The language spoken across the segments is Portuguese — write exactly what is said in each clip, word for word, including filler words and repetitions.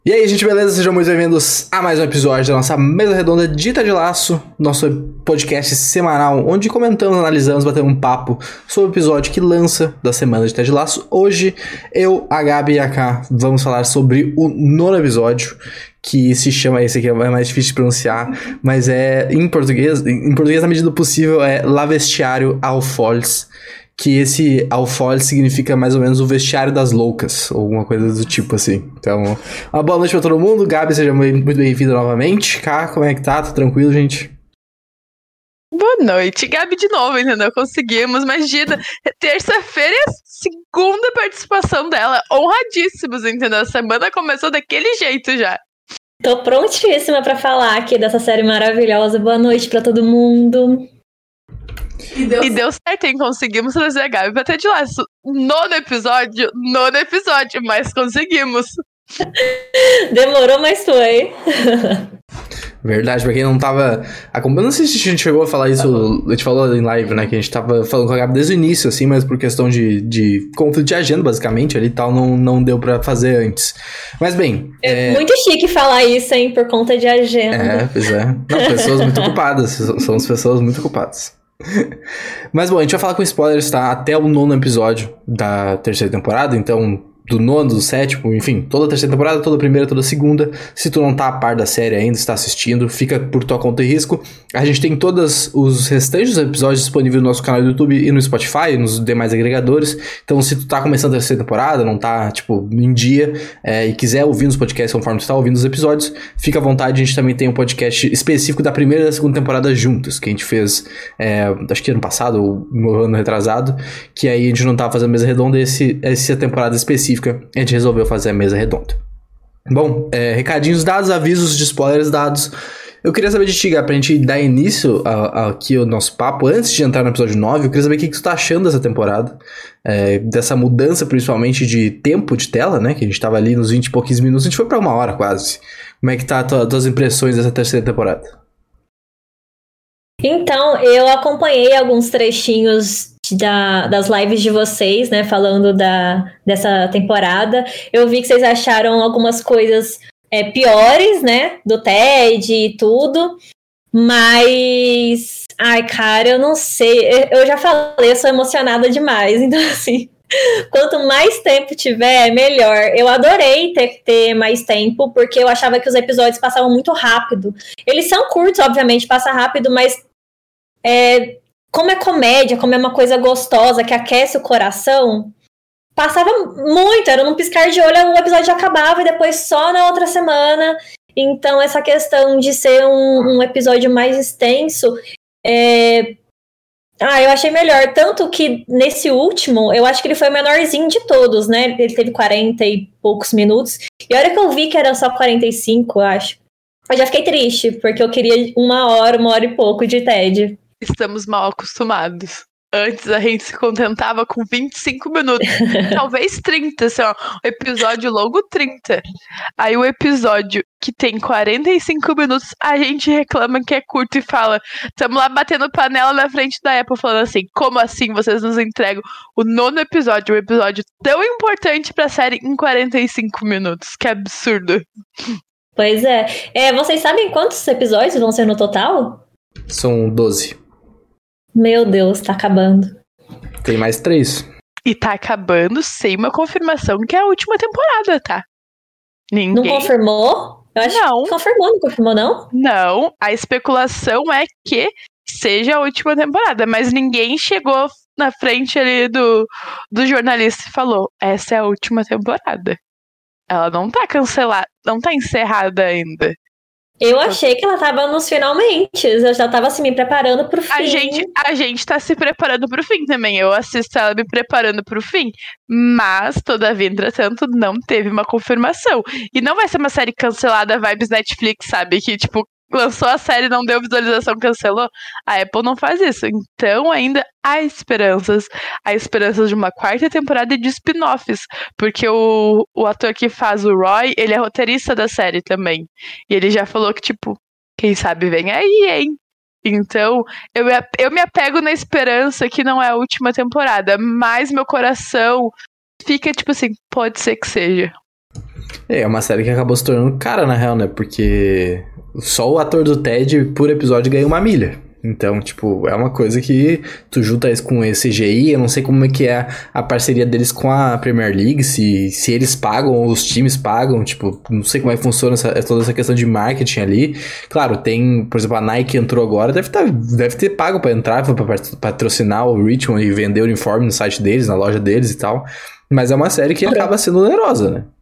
E aí, gente, beleza? Sejam muito bem-vindos a mais um episódio da nossa Mesa Redonda de Ted Laço, nosso podcast semanal, onde comentamos, analisamos, batemos um papo sobre o episódio que lança da semana de Ted Laço. Hoje, eu, a Gabi e a Ká vamos falar sobre o nono episódio, que se chama, esse aqui é mais difícil de pronunciar, mas é, em português, em português, na medida do possível, é La Vestiário ao Foles, que esse Alfoles significa mais ou menos o vestiário das loucas, ou alguma coisa do tipo assim. Então, uma boa noite pra todo mundo. Gabi, seja muito bem-vinda novamente. Cá, como é que tá? Tá tranquilo, gente? Boa noite. Gabi de novo, entendeu? Conseguimos. Imagina, terça-feira é a segunda participação dela. Honradíssimos, entendeu? A semana começou daquele jeito já. Tô prontíssima pra falar aqui dessa série maravilhosa. Boa noite pra todo mundo. E deu, e deu certo, hein? Conseguimos trazer a Gabi pra Ted Laço. Nono episódio, nono episódio, mas conseguimos. Demorou, mas foi. Verdade, pra quem não tava acompanhando, não sei se a gente chegou a falar isso, a gente falou em live, né, que a gente tava falando com a Gabi desde o início, assim, mas por questão de, de conflito de agenda, basicamente, ali e tal, não, não deu pra fazer antes. Mas bem... É, é muito chique falar isso, hein, por conta de agenda. É, pois é. Não, pessoas muito ocupadas, somos pessoas muito ocupadas. Mas bom, a gente vai falar com spoilers, tá? Até o nono episódio da terceira temporada, então do nono, do sétimo, enfim, toda a terceira temporada, toda a primeira, toda a segunda. Se tu não tá a par da série ainda, está assistindo, fica por tua conta e risco. A gente tem todos os restantes episódios disponíveis no nosso canal do YouTube e no Spotify, nos demais agregadores. Então, se tu tá começando a terceira temporada, não tá, tipo, em dia, é, e quiser ouvir os podcasts conforme tu tá ouvindo os episódios, fica à vontade. A gente também tem um podcast específico da primeira e da segunda temporada juntos, que a gente fez, é, acho que ano passado, ou no ano retrasado, que aí a gente não tava fazendo mesa redonda, e esse, essa temporada específica a gente resolveu fazer a mesa redonda. Bom, é, recadinhos dados, avisos de spoilers dados. Eu queria saber de ti, Gá, pra gente dar início a, a, aqui ao nosso papo, antes de entrar no episódio nove, eu queria saber o que, que tu tá achando dessa temporada, é, dessa mudança principalmente de tempo de tela, né, que a gente tava ali nos vinte e poucos minutos, a gente foi pra uma hora quase. Como é que tá as tua, tuas impressões dessa terceira temporada? Então, eu acompanhei alguns trechinhos da, das lives de vocês, né, falando da, dessa temporada. Eu vi que vocês acharam algumas coisas é, piores, né, do Ted e tudo, mas, ai, cara, eu não sei, eu já falei, eu sou emocionada demais, então, assim, quanto mais tempo tiver, melhor. Eu adorei ter, ter mais tempo, porque eu achava que os episódios passavam muito rápido. Eles são curtos, obviamente, passa rápido, mas É, como é comédia, como é uma coisa gostosa, que aquece o coração, passava muito, era num piscar de olho, o episódio já acabava e depois só na outra semana. Então essa questão de ser um, um episódio mais extenso, é... ah, eu achei melhor, tanto que nesse último, eu acho que ele foi o menorzinho de todos, né, ele teve quarenta e poucos minutos, e a hora que eu vi que era só quarenta e cinco, eu acho, eu já fiquei triste, porque eu queria uma hora, uma hora e pouco de Ted. Estamos mal acostumados. Antes a gente se contentava com vinte e cinco minutos, talvez trinta, assim, ó, o episódio longo trinta. Aí o episódio que tem quarenta e cinco minutos, a gente reclama que é curto e fala, tamo lá batendo panela na frente da Apple, falando assim, como assim vocês nos entregam o nono episódio, um episódio tão importante pra série em quarenta e cinco minutos, que absurdo. Pois é. é, vocês sabem quantos episódios vão ser no total? São doze. Meu Deus, tá acabando. Tem mais três. E tá acabando sem uma confirmação que é a última temporada, tá? Ninguém... Não confirmou? Eu acho não. que confirmou, não confirmou, não? Não, a especulação é que seja a última temporada, mas ninguém chegou na frente ali do, do jornalista e falou, essa é a última temporada. Ela não tá cancelada, não tá encerrada ainda. Eu achei que ela tava nos finalmente. Eu já tava assim, me preparando pro fim. A gente, a gente tá se preparando pro fim também. Eu assisto ela me preparando pro fim. Mas, todavia, entretanto, não teve uma confirmação. E não vai ser uma série cancelada vibes Netflix, sabe? Que, tipo, lançou a série, não deu visualização, cancelou. A Apple não faz isso. Então, ainda há esperanças. Há esperanças de uma quarta temporada e de spin-offs. Porque o, o ator que faz o Roy, ele é roteirista da série também. E ele já falou que, tipo, quem sabe vem aí, hein? Então, eu, eu me apego na esperança que não é a última temporada. Mas meu coração fica, tipo assim, pode ser que seja. É, é uma série que acabou se tornando cara, na real, né? Porque só o ator do Ted, por episódio, ganha uma milha. Então, tipo, é uma coisa que tu junta isso com esse C G I, eu não sei como é que é a parceria deles com a Premier League, se, se eles pagam ou os times pagam, tipo, não sei como é que funciona essa, toda essa questão de marketing ali. Claro, tem, por exemplo, a Nike entrou agora, deve, tá, deve ter pago pra entrar, pra patrocinar o Richmond e vender o uniforme no site deles, na loja deles e tal. Mas é uma série que acaba sendo onerosa, né?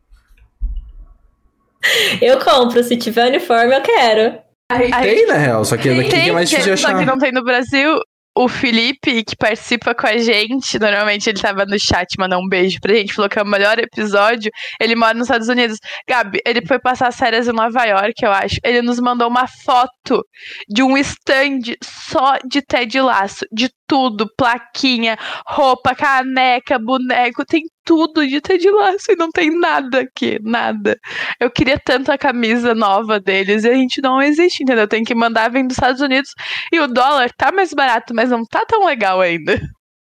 Eu compro, se tiver uniforme eu quero. Tem, Aí, na real, só que daqui tem, que é mais difícil de só achar. que não tem no Brasil. O Felipe, que participa com a gente, normalmente ele tava no chat, mandou um beijo pra gente, falou que é o melhor episódio. Ele mora nos Estados Unidos. Gabi, ele foi passar férias em Nova York, eu acho. Ele nos mandou uma foto de um stand só de Ted Lasso, de tudo, plaquinha, roupa, caneca, boneco, tem tudo de Ted Lasso e não tem nada aqui, nada. Eu queria tanto a camisa nova deles e a gente não existe, entendeu? Tem que mandar vir dos Estados Unidos e o dólar tá mais barato, mas não tá tão legal ainda.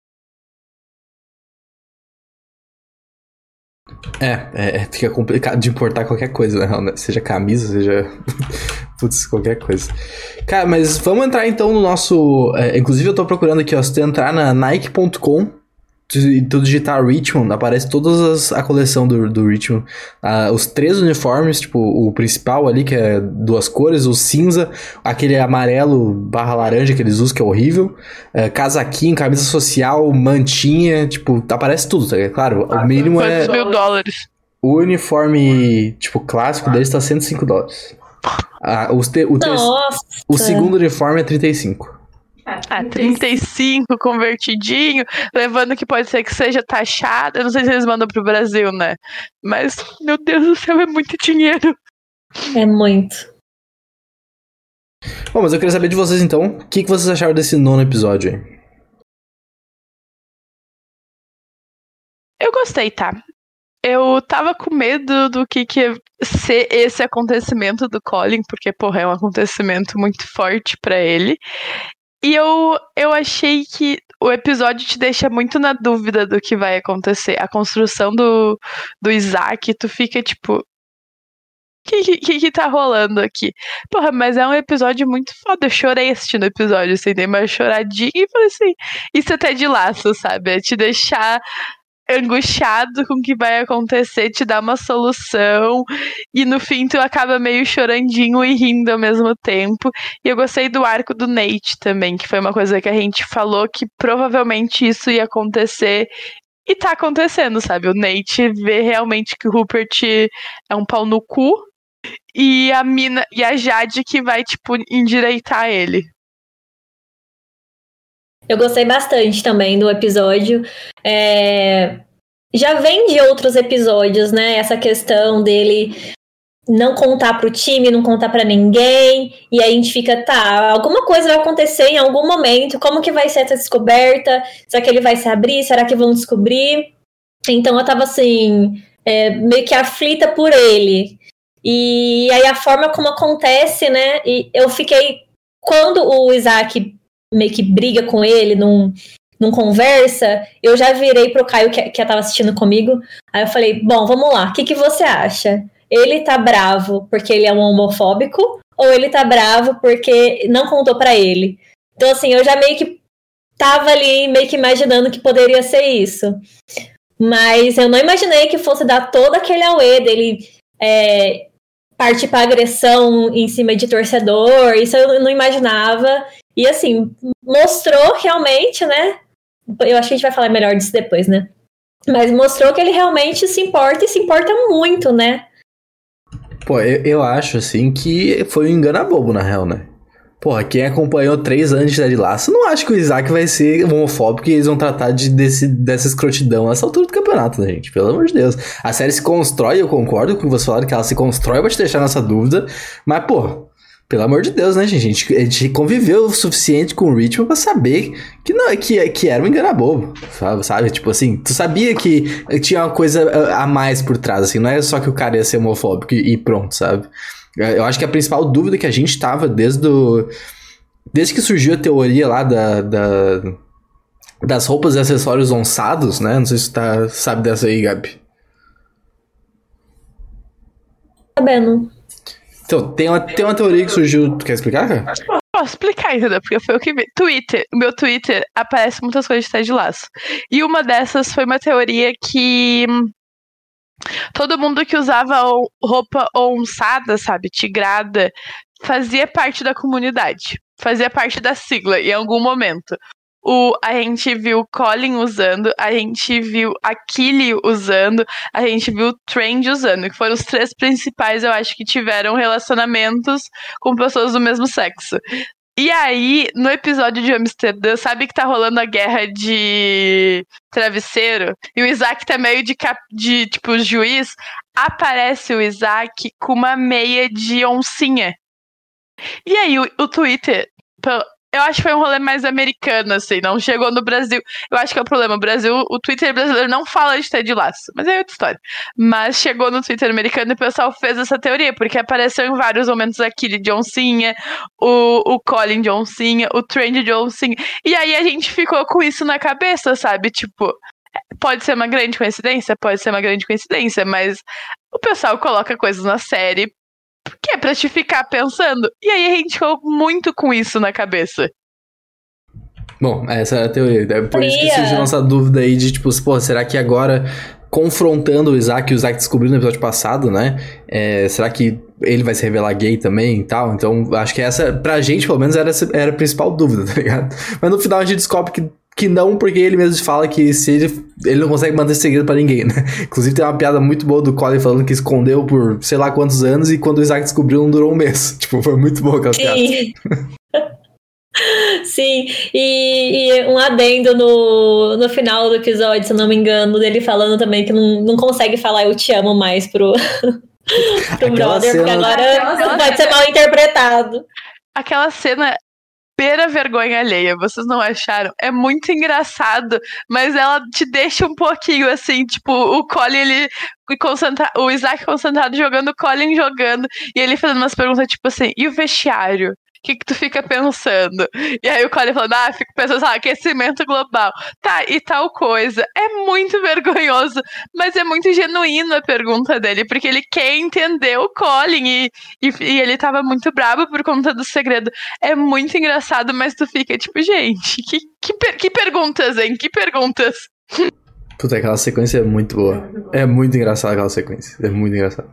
É, é, fica complicado de importar qualquer coisa, né? Seja camisa, seja... Putz, qualquer coisa. Cara, mas vamos entrar então no nosso... É, inclusive eu tô procurando aqui, ó, se tu entrar na Nike ponto com e tu digitar Richmond, aparece toda a coleção do, do Richmond. Ah, os três uniformes, tipo, o principal ali, que é duas cores, o cinza, aquele amarelo barra laranja que eles usam, que é horrível, é, casaquinho, camisa social, mantinha, tipo, aparece tudo, tá ligado? Claro, o mínimo é... Quantos mil dólares? O uniforme, tipo, clássico deles tá cento e cinco dólares. Ah, os te, o, te, o segundo uniforme é trinta e cinco. Ah, trinta e cinco convertidinho, levando que pode ser que seja taxado. Eu não sei se eles mandam pro Brasil, né? Mas, meu Deus do céu, é muito dinheiro. É muito. Bom, mas eu queria saber de vocês então, o que, que vocês acharam desse nono episódio aí? Eu gostei, tá? Eu tava com medo do que que ia ser esse acontecimento do Colin, porque, porra, é um acontecimento muito forte pra ele. E eu, eu achei que o episódio te deixa muito na dúvida do que vai acontecer. A construção do, do Isaac, tu fica tipo... O que, que que tá rolando aqui? Porra, mas é um episódio muito foda. Eu chorei assistindo o episódio, assim, dei uma choradinha e falei assim... Isso até de laço, sabe? É te deixar... angustiado com o que vai acontecer, te dá uma solução e no fim tu acaba meio chorandinho e rindo ao mesmo tempo. E eu gostei do arco do Nate também, que foi uma coisa que a gente falou que provavelmente isso ia acontecer e tá acontecendo, sabe? O Nate vê realmente que o Rupert é um pau no cu e a mina e a Jade que vai, tipo, endireitar ele. Eu gostei bastante também do episódio. É... Já vem de outros episódios, né? Essa questão dele não contar pro time, não contar pra ninguém. E aí a gente fica, tá, alguma coisa vai acontecer em algum momento. Como que vai ser essa descoberta? Será que ele vai se abrir? Será que vão descobrir? Então eu tava assim, é, meio que aflita por ele. E aí a forma como acontece, né? E eu fiquei... Quando o Isaac... meio que briga com ele, não, não conversa, eu já virei pro Caio que, que tava assistindo comigo, aí eu falei, bom, vamos lá, o que, que você acha? Ele tá bravo porque ele é um homofóbico, ou ele tá bravo porque não contou pra ele? Então assim, eu já meio que tava ali, meio que imaginando que poderia ser isso, mas eu não imaginei que fosse dar todo aquele auê dele é, partir pra agressão em cima de torcedor, isso eu não imaginava. E assim, mostrou realmente, né? Eu acho que a gente vai falar melhor disso depois, né? Mas mostrou que ele realmente se importa e se importa muito, né? Pô, eu, eu acho, assim, que foi um engano bobo, na real, né? Porra, quem acompanhou três anos de Ted Lasso, não acho que o Isaac vai ser homofóbico e eles vão tratar de, desse, dessa escrotidão nessa altura do campeonato, né, gente? Pelo amor de Deus. A série se constrói, eu concordo com você falando que ela se constrói pra te deixar nessa dúvida, mas, pô... Pelo amor de Deus, né, gente? A gente, a gente conviveu o suficiente com o Richmond pra saber que, não, que, que era um enganabobo, sabe? sabe? Tipo assim, tu sabia que tinha uma coisa a mais por trás, assim, não é só que o cara ia ser homofóbico e, e pronto, sabe? Eu acho que a principal dúvida que a gente tava desde o... Desde que surgiu a teoria lá da... da das roupas e acessórios onçados, né? Não sei se tu tá, sabe dessa aí, Gabi. sabendo. Então, tem uma, tem uma teoria que surgiu. Tu quer explicar, cara? Posso explicar, entendeu? Porque foi o que vi. Twitter. O meu Twitter aparece muitas coisas de Ted Lasso. E uma dessas foi uma teoria que todo mundo que usava roupa onçada, sabe, tigrada, fazia parte da comunidade. Fazia parte da sigla em algum momento. O, a gente viu Colin usando, a gente viu a Killy usando, a gente viu o Trend usando, que foram os três principais, eu acho, que tiveram relacionamentos com pessoas do mesmo sexo. E aí, no episódio de Amsterdã, sabe que tá rolando a guerra de travesseiro? E o Isaac tá meio de, cap... de tipo, juiz. Aparece o Isaac com uma meia de oncinha. E aí, o, o Twitter... Eu acho que foi um rolê mais americano, assim, não chegou no Brasil. Eu acho que é o problema. O Brasil, o Twitter brasileiro não fala de Ted Lasso, mas é outra história. Mas chegou no Twitter americano e o pessoal fez essa teoria, porque apareceu em vários momentos aquele de oncinha, o, o Colin de oncinha, o Trend de oncinha. E aí a gente ficou com isso na cabeça, sabe? Tipo, pode ser uma grande coincidência? Pode ser uma grande coincidência, mas o pessoal coloca coisas na série que é pra te ficar pensando. E aí a gente ficou muito com isso na cabeça. Bom, essa é a teoria. É por isso que surgiu nossa dúvida aí de, tipo, pô, será que agora, confrontando o Isaac, o Isaac descobriu no episódio passado, né? É, será que ele vai se revelar gay também e tal? Então, acho que essa, pra gente, pelo menos, era, era a principal dúvida, tá ligado? Mas no final a gente descobre que Que não, porque ele mesmo fala que se ele, ele não consegue manter segredo pra ninguém, né? Inclusive tem uma piada muito boa do Colin falando que escondeu por sei lá quantos anos e quando o Isaac descobriu não durou um mês. Tipo, foi muito boa aquela piada. Sim. Sim, e, e um adendo no, no final do episódio, se eu não me engano, dele falando também que não, não consegue falar eu te amo mais pro, pro brother, cena... porque agora não pode ser mal interpretado. Aquela cena... beira vergonha alheia, vocês não acharam? É muito engraçado, mas ela te deixa um pouquinho assim, tipo, o Colin, ele concentra... o Isaac concentrado jogando, o Colin jogando, e ele fazendo umas perguntas tipo assim, e o vestiário? O que que tu fica pensando? E aí o Colin falando, ah, fico pensando, ah, aquecimento global. Tá, e tal coisa. É muito vergonhoso, mas é muito genuíno a pergunta dele, porque ele quer entender o Colin e, e, e ele tava muito bravo por conta do segredo. É muito engraçado, mas tu fica tipo, gente, que, que, per- que perguntas, hein? Que perguntas? Puta, aquela sequência é muito boa. É muito engraçada aquela sequência. É muito engraçada.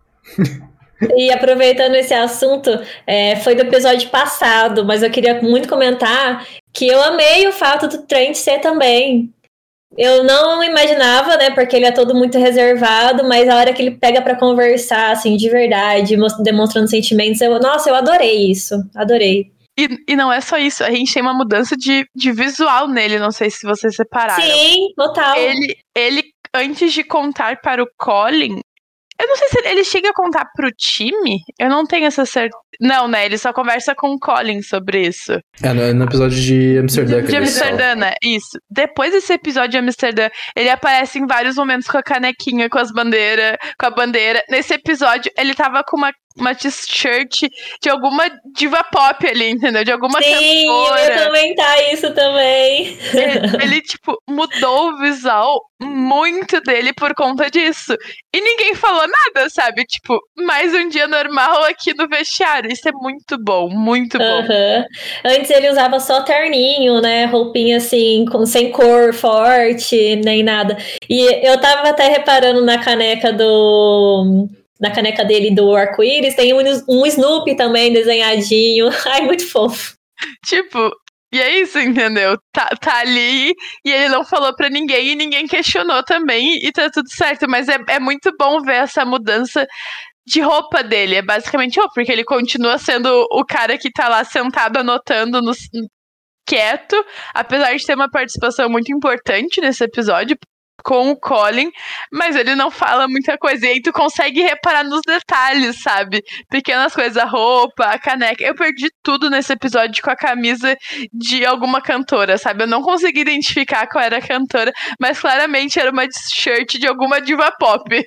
E aproveitando esse assunto, é, foi do episódio passado, mas eu queria muito comentar que eu amei o fato do Trent ser também. Eu não imaginava, né, porque ele é todo muito reservado, mas a hora que ele pega pra conversar, assim, de verdade, demonstrando sentimentos, eu, nossa, eu adorei isso, adorei. E, e não é só isso, a gente tem uma mudança de, de visual nele, não sei se vocês separaram. Sim, total. Ele, ele, antes de contar para o Colin, eu não sei se ele, ele chega a contar pro time, eu não tenho essa certeza. Não, né, ele só conversa com o Colin sobre isso. É, no, no episódio de Amsterdã. De, de Amsterdã, né, isso. Depois desse episódio de Amsterdã, ele aparece em vários momentos com a canequinha, com as bandeiras, com a bandeira. Nesse episódio, ele tava com uma uma t-shirt de alguma diva pop ali, entendeu? De alguma Sim, cantora. Sim, eu ia comentar isso também. Ele, ele, tipo, mudou o visual muito dele por conta disso. E ninguém falou nada, sabe? Tipo, mais um dia normal aqui no vestiário. Isso é muito bom, muito bom. Uhum. Antes ele usava só terninho, né? Roupinha assim, com, sem cor forte, nem nada. E eu tava até reparando na caneca do... Na caneca dele do arco-íris, tem um, um Snoopy também desenhadinho. Ai, muito fofo. Tipo, e é isso, entendeu? Tá, tá ali e ele não falou pra ninguém e ninguém questionou também e tá tudo certo. Mas é, é muito bom ver essa mudança de roupa dele. É basicamente, oh, porque ele continua sendo o cara que tá lá sentado anotando no, quieto, apesar de ter uma participação muito importante nesse episódio com o Colin, mas ele não fala muita coisa, e aí tu consegue reparar nos detalhes, sabe? Pequenas coisas, a roupa, a caneca. Eu perdi tudo nesse episódio com a camisa de alguma cantora, sabe? Eu não consegui identificar qual era a cantora, mas claramente era uma t-shirt de alguma diva pop.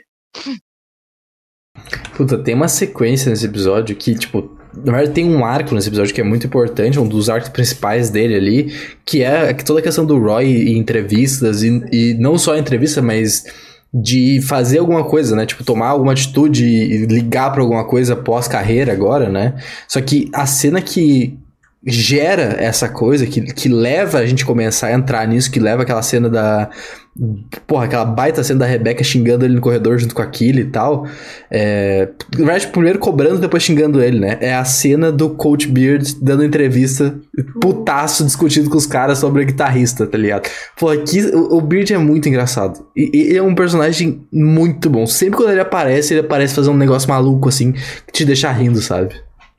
Puta, tem uma sequência nesse episódio que, tipo, na verdade tem um arco nesse episódio que é muito importante, um dos arcos principais dele ali, que é toda a questão do Roy e entrevistas, e, e não só entrevista, mas de fazer alguma coisa, né? Tipo, tomar alguma atitude e ligar pra alguma coisa pós-carreira agora, né? Só que a cena que gera essa coisa, que, que leva a gente começar a entrar nisso, que leva aquela cena da... Porra, aquela baita cena da Rebecca xingando ele no corredor junto com a Killy e tal. É, primeiro cobrando, depois xingando ele, né? É a cena do Coach Beard dando entrevista, putaço, discutindo com os caras sobre a guitarrista, tá ligado? Pô, aqui o, o Beard é muito engraçado. E, e ele é um personagem muito bom. Sempre quando ele aparece, ele aparece fazendo um negócio maluco, assim, que te deixa rindo, sabe?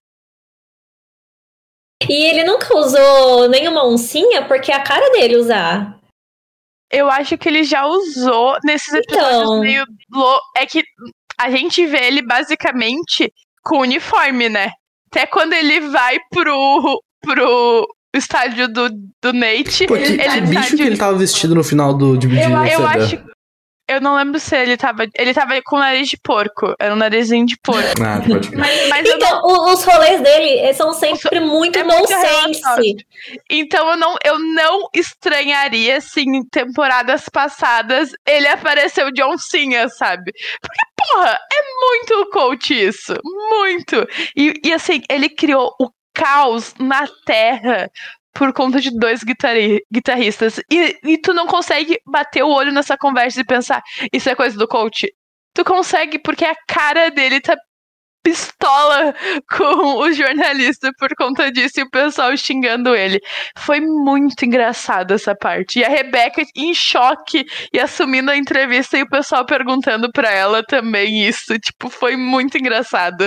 E ele nunca usou nenhuma oncinha porque é a cara dele usar. Eu acho que ele já usou nesses episódios Então... meio... Lo... É que a gente vê ele basicamente com uniforme, né? Até quando ele vai pro, pro estádio do, do Nate... Pô, que, ele que tá bicho de... que ele tava vestido no final do Dividir Eu, eu acho... Eu não lembro se ele tava... Ele tava com nariz de porco. Era um narizinho de porco. Ah, pode crer. Mas, mas eu Então, não... os rolês dele são sempre muito é muito nonsense. Então eu não, eu não estranharia se em temporadas passadas ele apareceu de oncinha, sabe? Porque, porra, é muito coach isso. Muito. E, e assim, ele criou o caos na Terra por conta de dois guitarri- guitarristas. E, e tu não consegue bater o olho nessa conversa e pensar, isso é coisa do coach? Tu consegue, porque a cara dele tá pistola com o jornalista por conta disso e o pessoal xingando ele. Foi muito engraçado essa parte. E a Rebecca em choque e assumindo a entrevista e o pessoal perguntando pra ela também isso. Tipo, foi muito engraçado.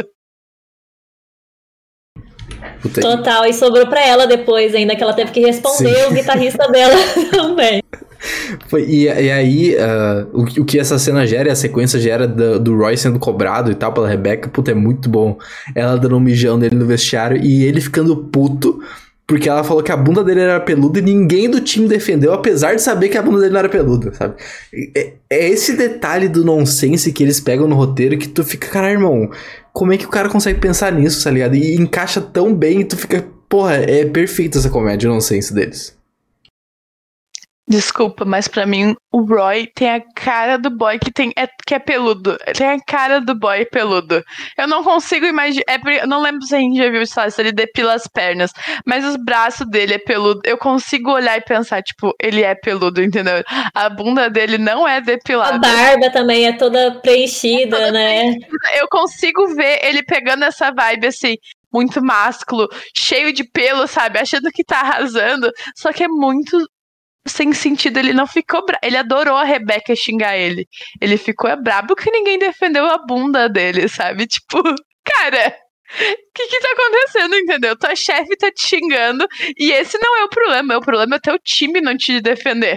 Puta Total, e sobrou pra ela depois ainda, que ela teve que responder Sim. o guitarrista dela também. Foi, e, e aí, uh, o, o que essa cena gera, a sequência gera do, do Roy sendo cobrado e tal pela Rebecca, puta, é muito bom. Ela dando um mijão nele no vestiário e ele ficando puto porque ela falou que a bunda dele era peluda e ninguém do time defendeu, apesar de saber que a bunda dele não era peluda, sabe? É, é esse detalhe do nonsense que eles pegam no roteiro que tu fica, caralho, irmão, como é que o cara consegue pensar nisso, tá ligado? E encaixa tão bem e tu fica, porra, é perfeita essa comédia nonsense deles. Desculpa, mas pra mim o Roy tem a cara do boy que, tem, é, que é peludo. Tem a cara do boy peludo. Eu não consigo imaginar. É, eu não lembro se a gente já viu isso, se ele depila as pernas. Mas os braços dele é peludo. Eu consigo olhar e pensar, tipo, ele é peludo, entendeu? A bunda dele não é depilada. A barba também é toda preenchida, é toda né? Preenchida. Eu consigo ver ele pegando essa vibe assim. Muito másculo, cheio de pelo, sabe? Achando que tá arrasando. Só que é muito sem sentido, ele não ficou bravo. Ele adorou a Rebecca xingar ele. Ele ficou é brabo que ninguém defendeu a bunda dele, sabe? Tipo, cara, o que que tá acontecendo, entendeu? Tua chefe tá te xingando e esse não é o problema. O problema é o teu time não te defender.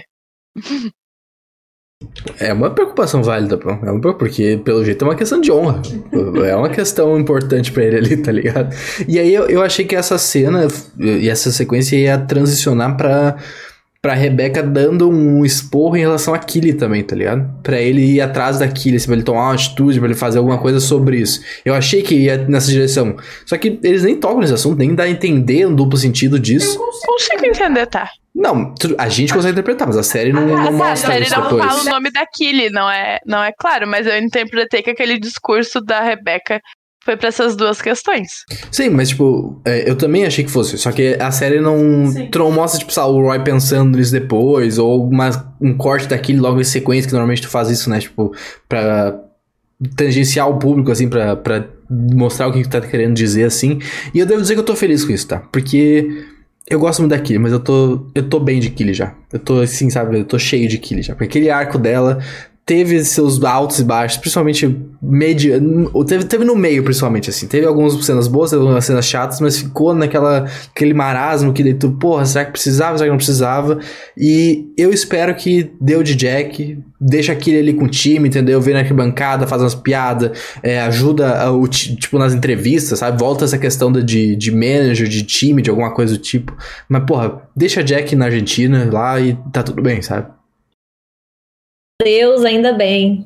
É uma preocupação válida, pô. É uma, porque, pelo jeito, é uma questão de honra. É uma questão importante pra ele ali, tá ligado? E aí eu, eu achei que essa cena e essa sequência ia transicionar pra... pra Rebecca dando um esporro em relação a Killy também, tá ligado? Pra ele ir atrás da Killy, assim, pra ele tomar uma atitude, pra ele fazer alguma coisa sobre isso. Eu achei que ia nessa direção. Só que eles nem tocam nesse assunto, nem dá a entender um duplo sentido disso. Eu consigo entender, tá? Não, a gente consegue interpretar, mas a série não, ah, não mostra a série isso não depois. fala o nome da Killy, não é, não é claro, mas eu interpretei que aquele discurso da Rebecca foi pra essas duas questões. Sim, mas tipo, é, eu também achei que fosse. Só que a série não, não mostra, tipo, sabe, o Roy pensando nisso depois, ou uma, um corte daquele logo em sequência, que normalmente tu faz isso, né? Tipo, pra tangenciar o público, assim, pra, pra mostrar o que tu tá querendo dizer, assim. E eu devo dizer que eu tô feliz com isso, tá? Porque eu gosto muito da Killy, mas eu tô, eu tô bem de Killy já. Eu tô, assim, sabe, eu tô cheio de Killy já. Porque aquele arco dela teve seus altos e baixos, principalmente medio, teve, teve no meio, principalmente, assim. Teve algumas cenas boas, teve algumas cenas chatas, mas ficou naquela, aquele marasmo que daí tu, porra, será que precisava, será que não precisava? E eu espero que deu de Jack, deixa aquele ali com o time, entendeu? Vem na arquibancada, faz umas piadas, é, ajuda, o, tipo, nas entrevistas, sabe? Volta essa questão de, de manager, de time, de alguma coisa do tipo. Mas, porra, deixa Jack na Argentina lá e tá tudo bem, sabe? Deus, ainda bem.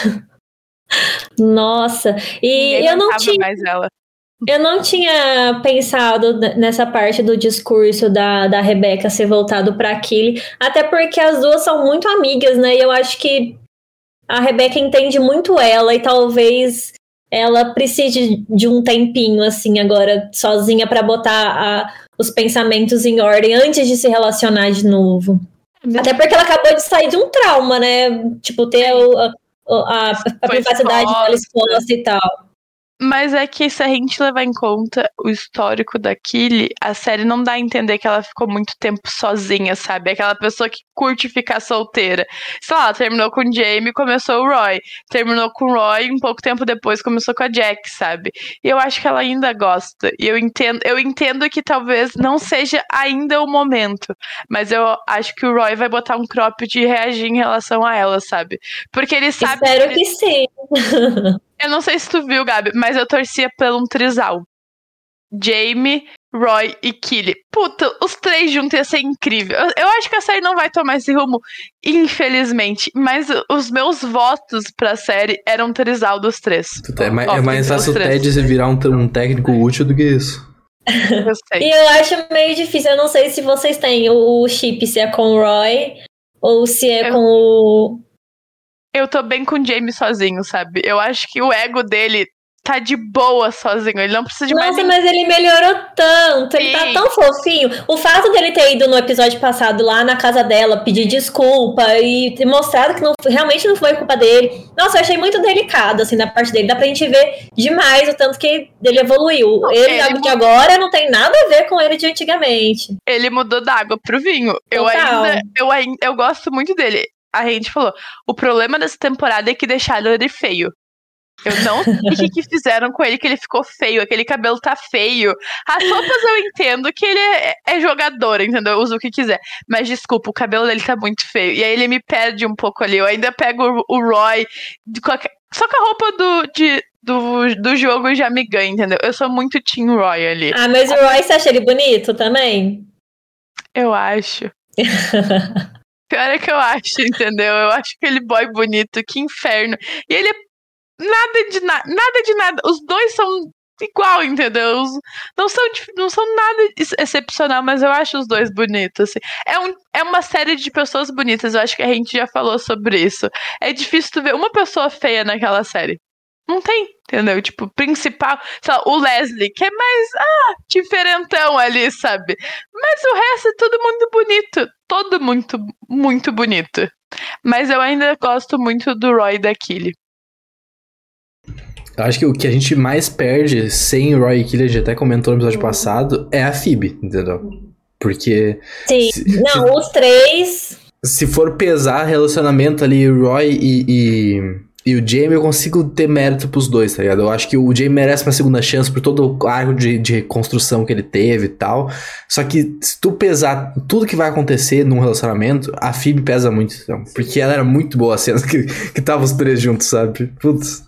Nossa, e Ninguém eu não tinha mais ela. Eu não tinha pensado nessa parte do discurso da, da Rebecca ser voltado pra Killy, até porque as duas são muito amigas, né? E eu acho que a Rebecca entende muito ela e talvez ela precise de um tempinho, assim, agora, sozinha pra botar a, os pensamentos em ordem antes de se relacionar de novo. Até porque ela acabou de sair de um trauma, né? Tipo, ter o, a, a, a privacidade dela exposta e tal. Mas é que se a gente levar em conta o histórico da Kylie, a série não dá a entender que ela ficou muito tempo sozinha, sabe? Aquela pessoa que curte ficar solteira. Sei lá, ela terminou com o Jamie e começou o Roy. Terminou com o Roy, um pouco tempo depois começou com a Jack, sabe? E eu acho que ela ainda gosta. E eu entendo, eu entendo que talvez não seja ainda o momento. Mas eu acho que o Roy vai botar um cropped e reagir em relação a ela, sabe? Porque ele sabe... Espero que, que sim. Eu não sei se tu viu, Gabi, mas eu torcia pelo um trisal. Jamie, Roy e Kylie. Puta, os três juntos ia ser incrível. Eu, eu acho que a série não vai tomar esse rumo, infelizmente. Mas os meus votos pra série eram um trisal dos três. É mais, é mais fácil o Ted virar um, um técnico útil do que isso. Eu sei. E eu acho meio difícil. Eu não sei se vocês têm o, o chip, se é com o Roy ou se é eu... com o... Eu tô bem com o Jamie sozinho, sabe? Eu acho que o ego dele tá de boa sozinho. Ele não precisa de Nossa, mais... Nossa, mas ele melhorou tanto. Ele Sim. tá tão fofinho. O fato dele ter ido no episódio passado lá na casa dela, pedir desculpa e ter mostrado que não, realmente não foi culpa dele. Nossa, eu achei muito delicado, assim, da parte dele. Dá pra gente ver demais o tanto que ele evoluiu. Não, ele, ele de mudou. Agora não tem nada a ver com ele de antigamente. Ele mudou da água pro vinho. Eu Total. ainda, eu ainda... Eu gosto muito dele. A gente falou, o problema dessa temporada é que deixaram ele feio. Eu não sei o que, que fizeram com ele, que ele ficou feio, aquele cabelo tá feio. As roupas eu entendo que ele é, é jogador, entendeu? Usa o que quiser. Mas desculpa, o cabelo dele tá muito feio. E aí ele me perde um pouco ali. Eu ainda pego o, o Roy, de qualquer... só que a roupa do, de, do, do jogo já me ganha, entendeu? Eu sou muito Team Roy ali. Ah, mas o Roy, você acha ele bonito também? Eu acho. Pior é que eu acho, entendeu? Eu acho aquele boy bonito, que inferno. E ele é nada de nada, nada de nada. Os dois são igual, entendeu? Os, não, são, não são nada excepcional, mas eu acho os dois bonitos. Assim. É, um, é uma série de pessoas bonitas, eu acho que a gente já falou sobre isso. É difícil tu ver uma pessoa feia naquela série. Não tem, entendeu? Tipo, principal, sei lá, o Leslie, que é mais, ah, diferentão ali, sabe? Mas o resto é todo muito bonito. Todo muito, muito bonito. Mas eu ainda gosto muito do Roy e da Kylie. Eu acho que o que a gente mais perde sem o Roy e Kylie, a gente até comentou no episódio passado, é a Phoebe, entendeu? Porque... Sim, se, não, se, os três... Se for pesar relacionamento ali, Roy e... e... E o Jamie, eu consigo ter mérito pros dois, tá ligado? Eu acho que o Jamie merece uma segunda chance por todo o arco de, de reconstrução que ele teve e tal. Só que se tu pesar tudo que vai acontecer num relacionamento, a Phoebe pesa muito, então. Porque ela era muito boa a cena que, que tava os três juntos, sabe? Putz.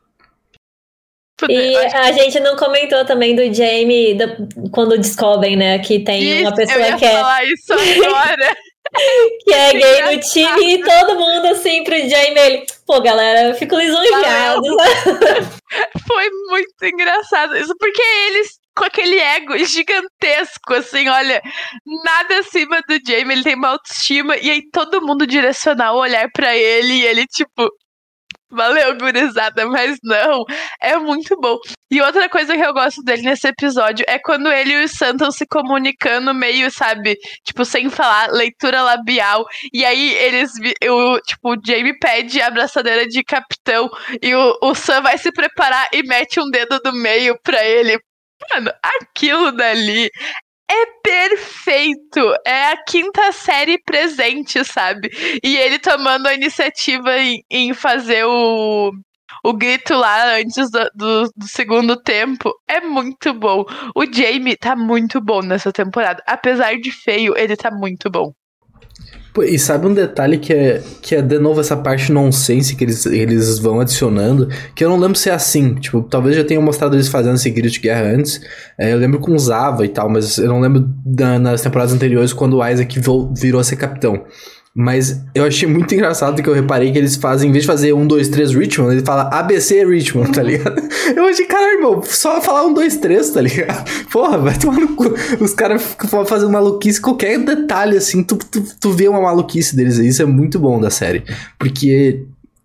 E a gente não comentou também do Jamie do, quando descobrem, né, que tem isso, uma pessoa eu ia que é... falar isso agora. que é gay no time e todo mundo assim pro Jamie, ele, pô, galera, eu fico lisonjeado. Foi muito engraçado isso, porque eles com aquele ego gigantesco, assim, olha, nada acima do Jamie, ele tem uma autoestima, e aí todo mundo direcionar o olhar pra ele, e ele, tipo, valeu, gurizada, mas não, é muito bom. E outra coisa que eu gosto dele nesse episódio é quando ele e o Sam estão se comunicando meio, sabe, tipo, sem falar, leitura labial, e aí eles, o, tipo, o Jamie pede a abraçadeira de capitão, e o, o Sam vai se preparar e mete um dedo do meio pra ele. Mano, aquilo dali é perfeito, é a quinta série presente, sabe? E ele tomando a iniciativa em, em fazer o, o grito lá antes do, do, do segundo tempo, é muito bom. O Jamie tá muito bom nessa temporada, apesar de feio, ele tá muito bom. Pô, e sabe um detalhe que é, que é, de novo, essa parte nonsense que eles, eles vão adicionando, que eu não lembro se é assim, tipo, talvez já tenham mostrado eles fazendo esse grito de guerra antes, é, eu lembro com o Zava e tal, mas eu não lembro da, nas temporadas anteriores quando o Isaac virou a ser capitão. Mas eu achei muito engraçado que eu reparei que eles fazem, em vez de fazer um, dois, três Richmond, ele fala A B C Richmond, tá ligado? Eu achei, caralho, irmão, só falar um, dois, três, tá ligado? Porra, vai tomar no cu. Os caras ficam fazendo maluquice, qualquer detalhe, assim, tu, tu, tu vê uma maluquice deles aí, isso é muito bom da série. Porque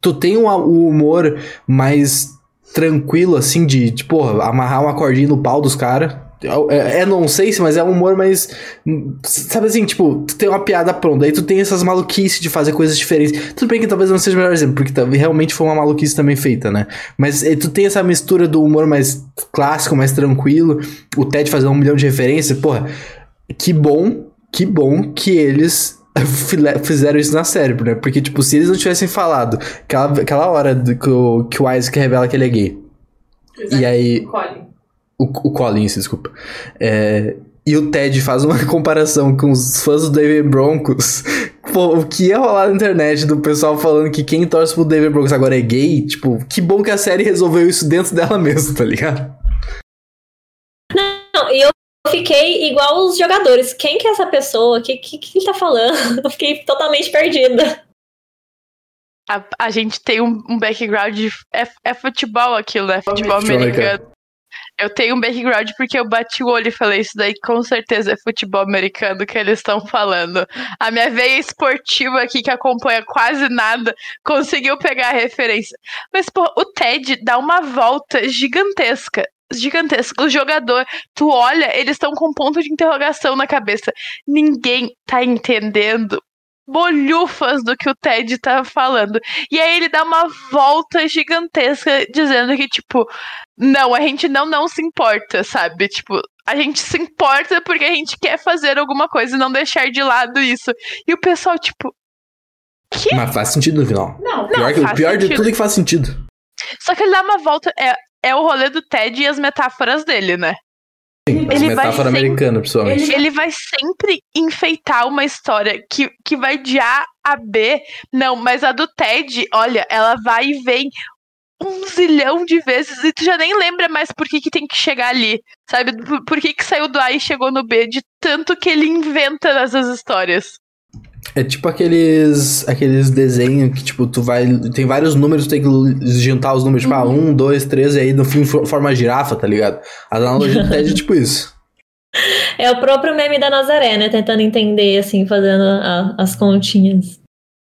tu tem um, um humor mais tranquilo, assim, de, de, porra, amarrar uma cordinha no pau dos caras. É, é nonsense, mas é um humor mais... Sabe assim, tipo, tu tem uma piada pronta, aí tu tem essas maluquices de fazer coisas diferentes. Tudo bem que talvez não seja o melhor exemplo, porque realmente foi uma maluquice também feita, né? Mas tu tem essa mistura do humor mais clássico, mais tranquilo, o Ted fazendo um milhão de referências, porra, que bom, que bom que eles fizeram isso na série, né? Porque, tipo, se eles não tivessem falado aquela, aquela hora do, que, o, que o Isaac revela que ele é gay, Exato. E aí... Colin. O, o Collins, desculpa. É, e o Ted faz uma comparação com os fãs do Denver Broncos. Pô, o que ia rolar na internet do pessoal falando que quem torce pro Denver Broncos agora é gay, tipo, que bom que a série resolveu isso dentro dela mesmo, tá ligado? Não, e eu fiquei igual os jogadores. Quem que é essa pessoa? O que, que, que ele tá falando? Eu fiquei totalmente perdida. A, a gente tem um, um background de... É, é futebol aquilo, né? Futebol americano. Eu tenho um background porque eu bati o olho e falei, isso daí com certeza é futebol americano que eles estão falando. A minha veia esportiva aqui, que acompanha quase nada, conseguiu pegar a referência. Mas, pô, o Ted dá uma volta gigantesca. Gigantesca. O jogador, tu olha, eles estão com um ponto de interrogação na cabeça. Ninguém tá entendendo bolhufas do que o Ted tá falando. E aí ele dá uma volta gigantesca dizendo que, tipo, não, a gente não, não se importa, sabe? Tipo, a gente se importa porque a gente quer fazer alguma coisa e não deixar de lado isso. E o pessoal, tipo... Que? Mas faz sentido no final. Não, pior não que, faz pior sentido. de tudo é que faz sentido. Só que ele dá uma volta... É, é o rolê do Ted e as metáforas dele, né? Sim, ele metáfora vai americana, principalmente. Ele, ele vai sempre enfeitar uma história que, que vai de A a B. Não, mas a do Ted, olha, ela vai e vem um zilhão de vezes e tu já nem lembra mais por que, que tem que chegar ali, sabe? Por, por que, que saiu do A e chegou no B, de tanto que ele inventa nessas histórias. É tipo aqueles aqueles desenhos que, tipo, tu vai... Tem vários números, tu tem que juntar os números, tipo, uhum. ah, um, dois, três, e aí no fim forma a girafa, tá ligado? A analogia do Ted é tipo isso. É o próprio meme da Nazaré, né? Tentando entender, assim, fazendo a, as continhas.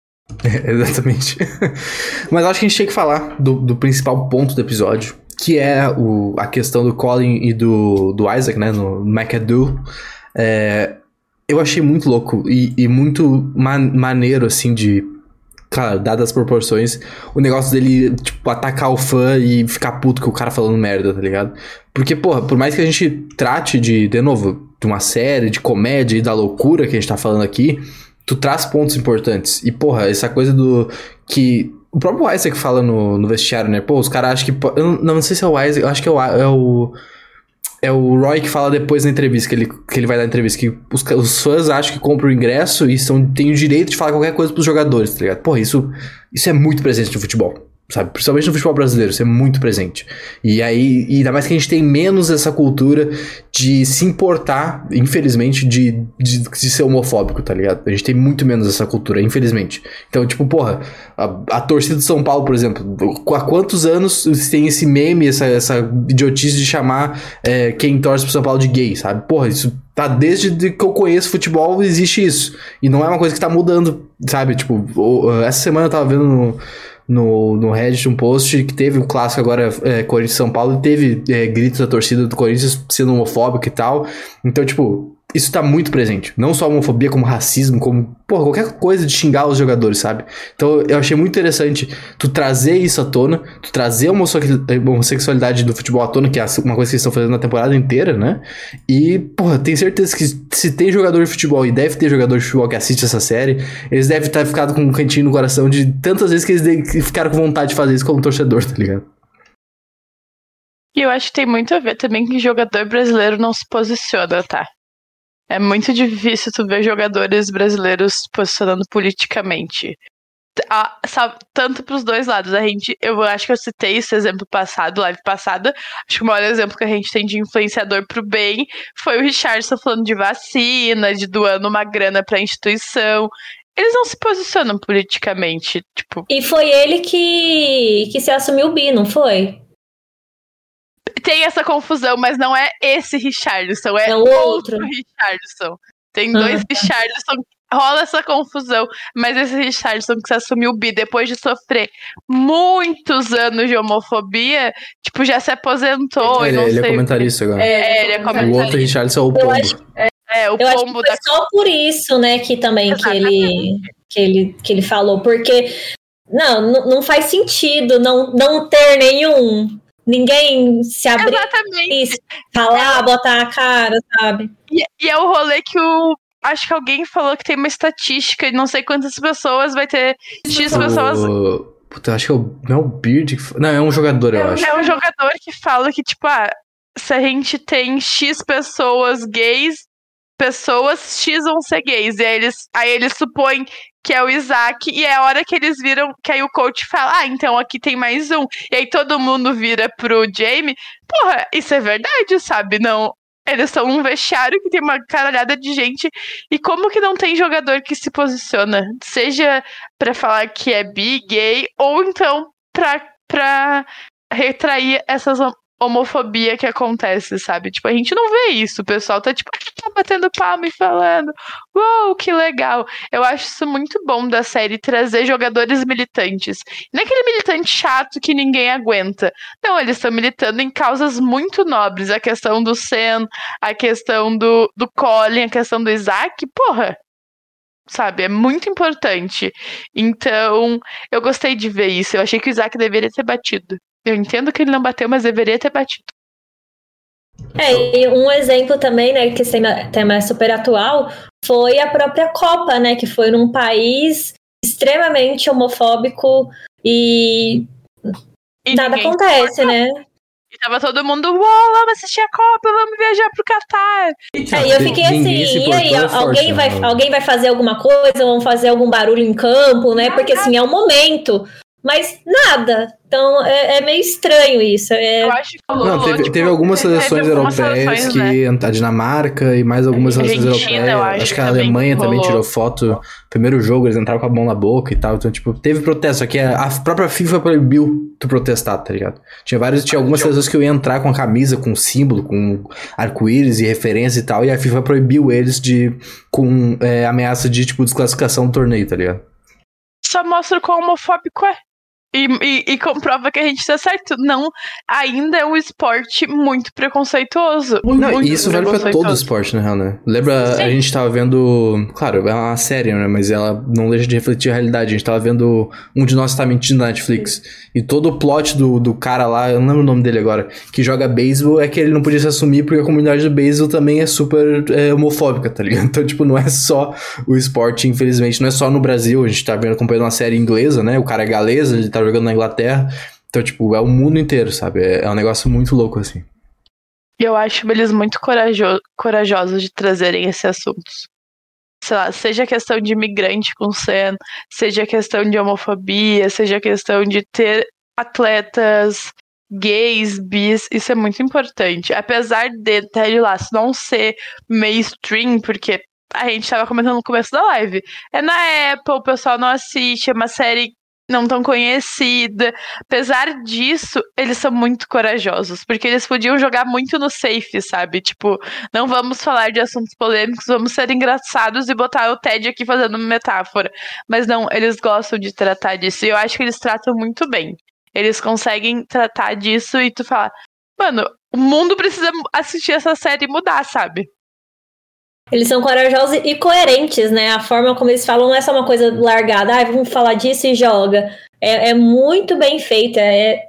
É, exatamente. Mas acho que a gente tinha que falar do, do principal ponto do episódio, que é o, a questão do Colin e do, do Isaac, né? No McAdoo. É... Eu achei muito louco e, e muito man- maneiro, assim, de... Claro, dadas as proporções, o negócio dele, tipo, atacar o fã e ficar puto com o cara falando merda, tá ligado? Porque, porra, por mais que a gente trate de, de novo, de uma série, de comédia e da loucura que a gente tá falando aqui, tu traz pontos importantes. E, porra, essa coisa do... que o próprio Isaac fala no, no vestiário, né? Pô, os caras acham que... Eu não, não sei se é o Isaac, eu acho que é o... É o É o Roy que fala depois na entrevista, que ele, que ele vai dar entrevista, que os, os fãs acham que compram o ingresso e são, têm o direito de falar qualquer coisa pros jogadores, tá ligado? Porra, isso, isso é muito presente no futebol, sabe? Principalmente no futebol brasileiro, isso é muito presente. E aí, e ainda mais que a gente tem menos essa cultura de se importar, infelizmente, de, de, de ser homofóbico, tá ligado? A gente tem muito menos essa cultura, infelizmente. Então, tipo, porra, a, a torcida de São Paulo, por exemplo, há quantos anos tem esse meme, essa, essa idiotice de chamar é, quem torce pro São Paulo de gay, sabe? Porra, isso tá desde que eu conheço futebol, existe isso. E não é uma coisa que tá mudando, sabe? Tipo, essa semana eu tava vendo no... No, no Reddit um post que teve um clássico agora, é, Corinthians e São Paulo, e teve é, gritos da torcida do Corinthians sendo homofóbico e tal. Então, tipo, isso tá muito presente. Não só homofobia, como racismo, como, porra, qualquer coisa de xingar os jogadores, sabe? Então, eu achei muito interessante tu trazer isso à tona, tu trazer a homossexualidade do futebol à tona, que é uma coisa que eles estão fazendo na temporada inteira, né? E, porra, tenho certeza que se tem jogador de futebol, e deve ter jogador de futebol que assiste essa série, eles devem estar ficado com um cantinho no coração de tantas vezes que eles ficaram com vontade de fazer isso como torcedor, tá ligado? E eu acho que tem muito a ver também que jogador brasileiro não se posiciona, tá? É muito difícil tu ver jogadores brasileiros se posicionando politicamente. Ah, sabe, tanto pros dois lados. A gente, eu acho que eu citei esse exemplo passado, live passada. Acho que o maior exemplo que a gente tem de influenciador pro bem foi o Richardson falando de vacina, de doando uma grana pra instituição. Eles não se posicionam politicamente, tipo... E foi ele que, que se assumiu bi, não foi? Tem essa confusão, mas não é esse Richardson, é, é outro. outro Richardson. Tem dois ah, Richardson rola essa confusão, mas esse Richardson que se assumiu bi depois de sofrer muitos anos de homofobia, tipo, já se aposentou. É, e ele, não ele é sei comentarista agora. É, ele é O comentarista. outro Richardson é o Eu pombo. acho, É, o eu acho que pombo foi da. só por isso, né, que também que ele, que ele que ele falou, porque não, não não faz sentido não, não ter nenhum, ninguém se abrir, Exatamente. falar, É. botar a cara, sabe? E, e é o rolê que o. Acho que alguém falou que tem uma estatística e não sei quantas pessoas vai ter X pessoas. O... Puta, eu acho que é o, não é o Beard que... Não, é um jogador, eu acho. É um jogador que fala que, tipo, ah, se a gente tem X pessoas gays, pessoas X vão ser gays. E aí eles, aí eles supõem que é o Isaac, e é a hora que eles viram, que aí o coach fala, ah, então aqui tem mais um. E aí todo mundo vira pro Jamie. Porra, isso é verdade, sabe? Não... Eles são um vestiário que tem uma caralhada de gente. E como que não tem jogador que se posiciona? Seja pra falar que é bi, gay, ou então pra, pra retrair essas homofobia que acontece, sabe? Tipo, a gente não vê isso. O pessoal tá, tipo, tá batendo palma e falando, uou, que legal. Eu acho isso muito bom da série, trazer jogadores militantes. Não é aquele militante chato que ninguém aguenta. Não, eles estão militando em causas muito nobres. A questão do Sam, a questão do, do Colin, a questão do Isaac, porra. Sabe, é muito importante. Então, eu gostei de ver isso. Eu achei que o Isaac deveria ter batido. Eu entendo que ele não bateu, mas deveria ter batido. É, e um exemplo também, né, que esse tema, tema é super atual, foi a própria Copa, né, que foi num país extremamente homofóbico e, e nada acontece, né? E tava todo mundo, uau, vamos assistir a Copa, vamos viajar pro Catar. É, e eu fiquei assim, e aí, alguém vai, alguém vai fazer alguma coisa, vão fazer algum barulho em campo, né? Porque assim, é o momento. Mas nada. Então é, é meio estranho isso. É... Eu acho que não, teve, tipo, teve algumas seleções teve algumas europeias seleções, que. Né? A Dinamarca e mais algumas seleções europeias. Acho, acho que a Alemanha também, também tirou foto. Primeiro jogo, eles entraram com a mão na boca e tal. Então, tipo, teve protesto. Só que a própria FIFA proibiu tu protestar, tá ligado? Tinha vários. Tinha algumas seleções que eu ia entrar com a camisa, com símbolo, com arco-íris e referência e tal. E a FIFA proibiu eles de. Com é, ameaça de, tipo, desclassificação do torneio, tá ligado? Só mostra o quão homofóbico é. E, e, e comprova que a gente tá certo. Não, ainda é um esporte muito preconceituoso. Não, muito isso vale pra todo esporte, na real, né? Lembra, Sim. a gente tava vendo... Claro, é uma série, né? Mas ela não deixa de refletir a realidade. A gente tava vendo Um de Nós Tá Mentindo na Netflix. Sim. E todo o plot do, do cara lá, eu não lembro o nome dele agora, que joga beisebol, é que ele não podia se assumir porque a comunidade do beisebol também é super é, homofóbica, tá ligado? Então, tipo, não é só o esporte, infelizmente. Não é só no Brasil. A gente tá vendo, acompanhando uma série inglesa, né? O cara é galês, ele tá jogando na Inglaterra. Então, tipo, é o mundo inteiro, sabe? É, é um negócio muito louco, assim. Eu acho eles muito corajo- corajosos de trazerem esses assuntos. Sei lá, seja questão de imigrante com Sam, seja questão de homofobia, seja questão de ter atletas gays, bis, isso é muito importante. Apesar de, tá lá, se não ser mainstream, porque a gente tava comentando no começo da live, é na Apple, o pessoal não assiste, é uma série não tão conhecida. Apesar disso, eles são muito corajosos, porque eles podiam jogar muito no safe, sabe? Tipo, não vamos falar de assuntos polêmicos, vamos ser engraçados e botar o Ted aqui fazendo uma metáfora. Mas não, eles gostam de tratar disso, e eu acho que eles tratam muito bem. Eles conseguem tratar disso e tu fala, mano, o mundo precisa assistir essa série e mudar, sabe? Eles são corajosos e coerentes, né? A forma como eles falam não é só uma coisa largada. Ah, vamos falar disso e joga. É, é muito bem feito, é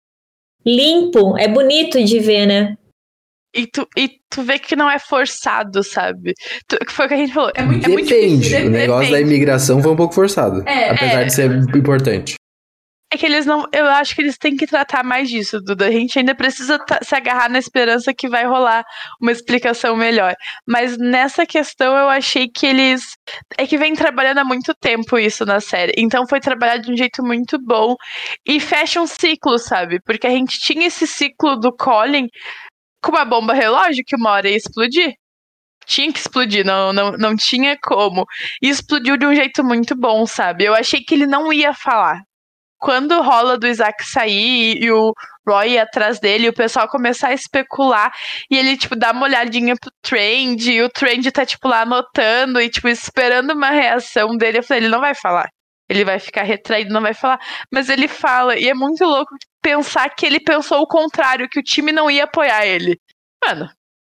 limpo, é bonito de ver, né? E tu, e tu vê que não é forçado, sabe? Tu, que foi o que a gente falou. É muito, é muito difícil. O negócio Depende. da imigração foi um pouco forçado. É, apesar é. de ser importante. É que eles não... Eu acho que eles têm que tratar mais disso, Duda. A gente ainda precisa t- se agarrar na esperança que vai rolar uma explicação melhor. Mas nessa questão eu achei que eles... É que vem trabalhando há muito tempo isso na série. Então foi trabalhado de um jeito muito bom. E fecha um ciclo, sabe? Porque a gente tinha esse ciclo do Colin com uma bomba relógio que uma hora ia explodir. Tinha que explodir, não, não, não tinha como. E explodiu de um jeito muito bom, sabe? Eu achei que ele não ia falar. Quando rola do Isaac sair e o Roy ir atrás dele, e o pessoal começar a especular, e ele, tipo, dá uma olhadinha pro Trend, e o Trend tá, tipo, lá anotando, e, tipo, esperando uma reação dele. Eu falei, ele não vai falar. Ele vai ficar retraído, não vai falar. Mas ele fala, e é muito louco pensar que ele pensou o contrário, que o time não ia apoiar ele. Mano,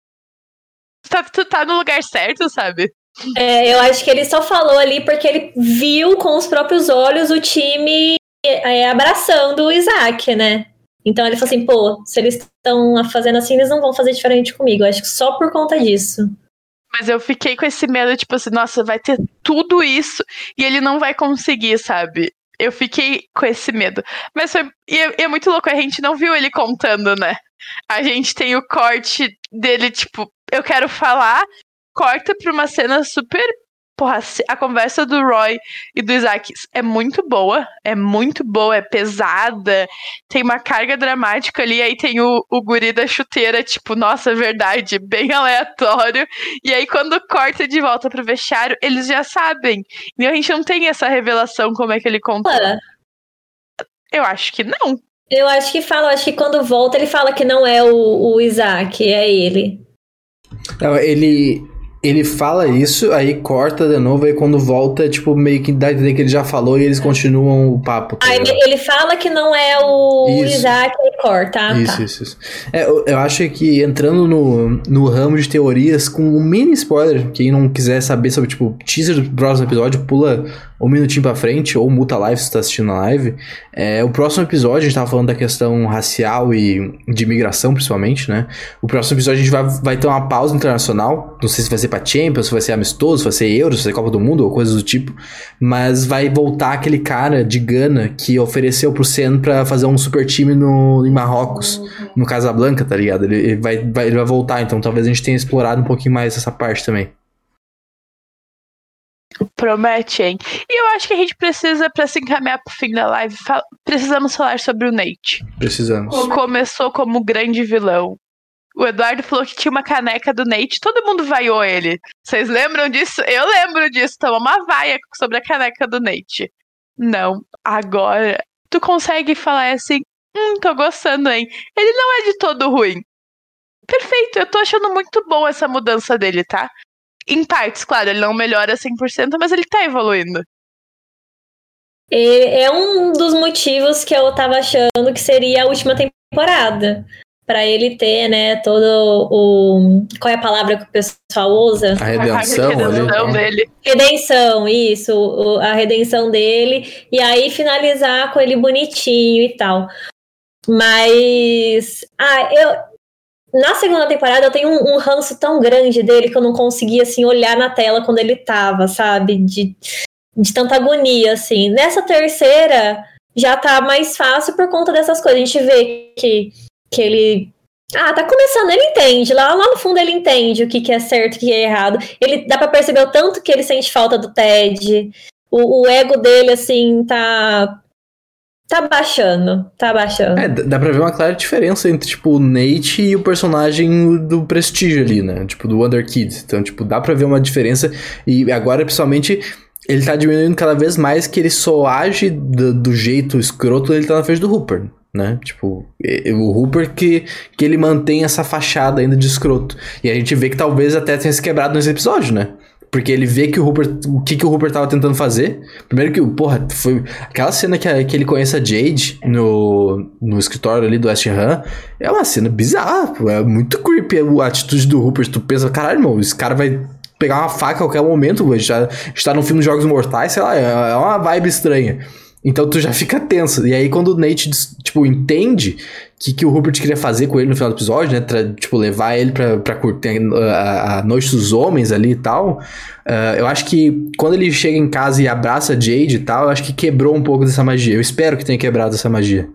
tu tá, tu tá no lugar certo, sabe? É, eu acho que ele só falou ali porque ele viu com os próprios olhos o time é, abraçando o Isaac, né? Então ele falou assim, pô, se eles estão fazendo assim, eles não vão fazer diferente comigo. Eu acho que só por conta disso. Mas eu fiquei com esse medo, tipo assim, nossa, vai ter tudo isso e ele não vai conseguir, sabe? Eu fiquei com esse medo. Mas foi. E é, é muito louco, a gente não viu ele contando, né? A gente tem o corte dele, tipo, eu quero falar, corta pra uma cena super. Porra, a conversa do Roy e do Isaac é muito boa, é muito boa, é pesada, tem uma carga dramática ali, aí tem o, o guri da chuteira, tipo, nossa, verdade, bem aleatório, e aí quando corta de volta pro vestiário, eles já sabem, e a gente não tem essa revelação como é que ele contou. Fala. Eu acho que não. Eu acho que fala, acho que quando volta ele fala que não é o, o Isaac, é ele. Não, ele... Ele fala isso, aí corta de novo, aí quando volta, tipo, meio que dá a entender que ele já falou e eles continuam o papo. Tá aí ligado? ele fala que não é o Isso. Isaac e corta. Ah, isso, tá. isso, isso. É, eu, eu acho que entrando no, no ramo de teorias, com um mini spoiler, quem não quiser saber sobre, tipo, teaser do próximo episódio, pula um minutinho pra frente, ou muta a live se tá assistindo a live. É, o próximo episódio, a gente tava falando da questão racial e de imigração, principalmente, né? O próximo episódio a gente vai, vai ter uma pausa internacional, não sei se vai ser pra Champions, se vai ser amistoso, se vai ser Euro, se vai ser Copa do Mundo, ou coisas do tipo, mas vai voltar aquele cara de Gana que ofereceu pro Sen pra fazer um super time no, em Marrocos, no Casablanca, tá ligado? Ele, ele, vai, vai, ele vai voltar, então talvez a gente tenha explorado um pouquinho mais essa parte também. Promete, hein? E eu acho que a gente precisa, pra se encaminhar pro fim da live, fal- precisamos falar sobre o Nate. Precisamos. Começou como grande vilão. O Eduardo falou que tinha uma caneca do Nate, todo mundo vaiou ele. Vocês lembram disso? Eu lembro disso, tomou uma vaia sobre a caneca do Nate. Não, agora tu consegue falar assim, hum, tô gostando, hein? Ele não é de todo ruim. Perfeito, eu tô achando muito bom essa mudança dele, tá? Em partes, claro, ele não melhora cem por cento, mas ele tá evoluindo. É é um dos motivos que eu tava achando que seria a última temporada. Pra ele ter, né, todo o... Qual é a palavra que o pessoal usa? A redenção, a redenção ali. dele. Redenção, isso. o- A redenção dele. E aí finalizar com ele bonitinho e tal. Mas... Ah, eu... Na segunda temporada eu tenho um, um ranço tão grande dele que eu não conseguia, assim, olhar na tela quando ele tava, sabe? De, de tanta agonia, assim. Nessa terceira já tá mais fácil por conta dessas coisas. A gente vê que, que ele... Ah, tá começando, ele entende. Lá, lá no fundo ele entende o que, que é certo e o que é errado. Ele, dá pra perceber o tanto que ele sente falta do Ted. O, o ego dele, assim, tá... Tá baixando, tá baixando. É, dá dá pra ver uma clara diferença entre, tipo, o Nate e o personagem do Prestige ali, né? Tipo, do Wonder Kid. Então, tipo, dá pra ver uma diferença. E agora, principalmente, ele tá diminuindo cada vez mais que ele só age do, do jeito escroto ele tá na frente do Hooper, né? Tipo, e- o Hooper que, que ele mantém essa fachada ainda de escroto. E a gente vê que talvez até tenha se quebrado nesse episódio, né? Porque ele vê que o Hooper, o que, que o Hooper tava tentando fazer. Primeiro que, porra, foi aquela cena que, a- que ele conhece a Jade no, no escritório ali do West Ham. É uma cena bizarra, pô, é muito creepy a atitude do Hooper. Tu pensa, caralho, irmão, esse cara vai pegar uma faca a qualquer momento. A gente tá, a gente tá num filme de Jogos Mortais, sei lá, é é uma vibe estranha. Então tu já fica tenso. E aí quando o Nate, tipo, entende o que, que o Rupert queria fazer com ele no final do episódio, né? Tra- tipo, levar ele pra, pra curtir a, a noite dos homens ali e tal. Uh, eu acho que quando ele chega em casa e abraça a Jade e tal, eu acho que quebrou um pouco dessa magia. Eu espero que tenha quebrado essa magia.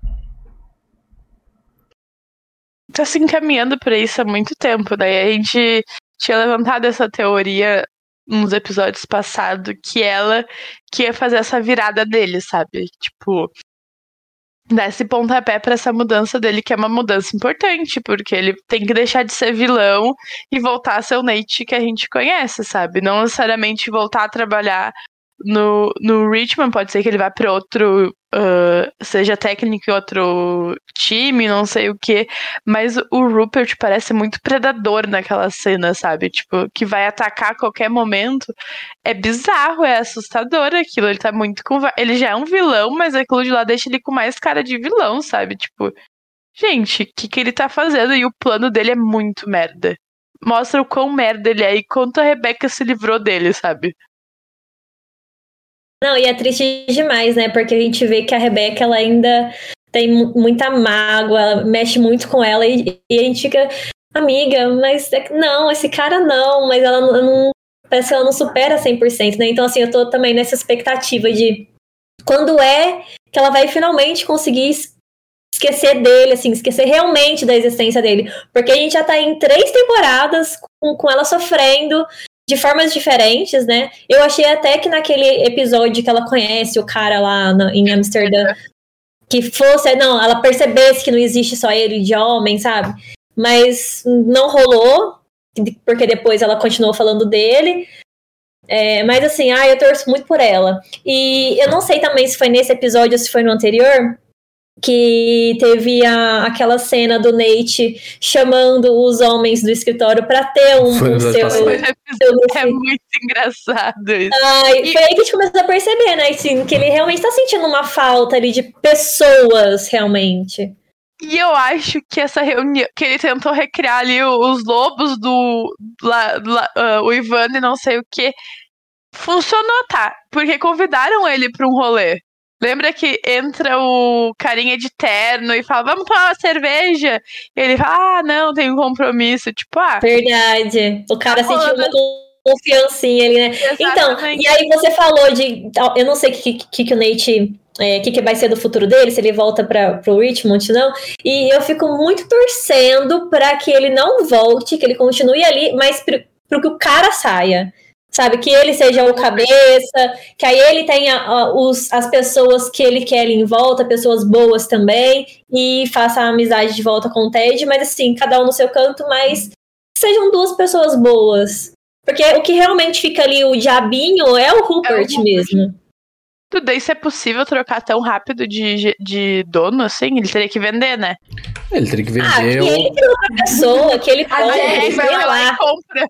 Tá se encaminhando pra isso há muito tempo. Daí a gente tinha levantado essa teoria nos episódios passados, que ela que ia fazer essa virada dele, sabe? Tipo, dar esse pontapé pra essa mudança dele, que é uma mudança importante, porque ele tem que deixar de ser vilão e voltar a ser o Nate que a gente conhece, sabe? Não necessariamente voltar a trabalhar no, no Richmond, pode ser que ele vá pra outro, uh, seja técnico em outro time, não sei o que, mas o Rupert parece muito predador naquela cena, sabe? Tipo, que vai atacar a qualquer momento. É bizarro, é assustador aquilo. Ele tá muito com. Ele já é um vilão, mas aquilo de lá deixa ele com mais cara de vilão, sabe? Tipo, gente, o que, que ele tá fazendo? E o plano dele é muito merda. Mostra o quão merda ele é e quanto a Rebecca se livrou dele, sabe? Não, e é triste demais, né? Porque a gente vê que a Rebecca, ela ainda tem muita mágoa, ela mexe muito com ela e, e a gente fica, amiga, mas é, não, esse cara não, mas ela não, parece que ela não supera cem por cento, né? Então, assim, eu tô também nessa expectativa de quando é que ela vai finalmente conseguir esquecer dele, assim, esquecer realmente da existência dele. Porque a gente já tá em três temporadas com, com ela sofrendo de formas diferentes, né? Eu achei até que naquele episódio que ela conhece o cara lá no, em Amsterdã, que fosse, não, ela percebesse que não existe só ele de homem, sabe? Mas não rolou, porque depois ela continuou falando dele. É, mas assim, ah, eu torço muito por ela. E eu não sei também se foi nesse episódio ou se foi no anterior, que teve a, aquela cena do Nate chamando os homens do escritório pra ter um, Foi um seu... É muito engraçado isso. Ai, E- foi aí que a gente começou a perceber, né, assim, que ele realmente tá sentindo uma falta ali de pessoas, realmente. E eu acho que essa reunião, que ele tentou recriar ali o- os lobos do, lá- lá, ah, o Ivan e não sei o que, funcionou, tá? Porque convidaram ele pra um rolê. Lembra que entra o carinha de terno e fala, vamos tomar uma cerveja? E ele fala, ah, não, tem um compromisso. Tipo, ah, Verdade. O cara Tá sentiu rolando. uma confiancinha ali, né? Então, exatamente. e aí você falou de... Eu não sei o que, que, que o Nate... É, que, que vai ser do futuro dele, se ele volta para o Richmond, não. E eu fico muito torcendo para que ele não volte, que ele continue ali, mas para que o cara saia. Sabe, que ele seja o cabeça, que aí ele tenha uh, os, as pessoas que ele quer ali em volta, pessoas boas também, e faça a amizade de volta com o Ted, mas assim, cada um no seu canto, mas sejam duas pessoas boas. Porque o que realmente fica ali, o diabinho, é o Rupert, Rupert. mesmo. Tudo isso é possível trocar tão rápido de, de dono, assim? Ele teria que vender, né? Ele teria que Ah, que vender o... ele tem outra pessoa, que ele A compra, Jack sei vai lá lá. e compra.